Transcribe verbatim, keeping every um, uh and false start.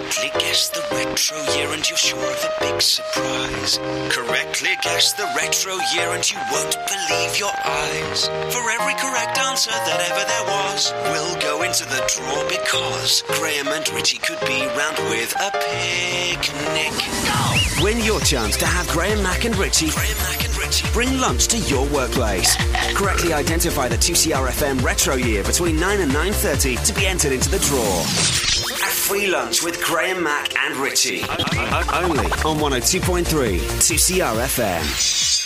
Correctly guess the retro year and you're sure of a big surprise. Correctly guess the retro year and you won't believe your eyes. For every correct answer that ever there was, we'll go into the draw because Graham and Richie could be round with a picnic. Go! Win your chance to have Graham Mack and Richie. Graham Mack and Richie. Bring lunch to your workplace. Correctly identify the two C R F M retro year between nine and nine thirty to be entered into the draw. A free lunch with Graham Mack and Richie. Only on one oh two point three two C R F M.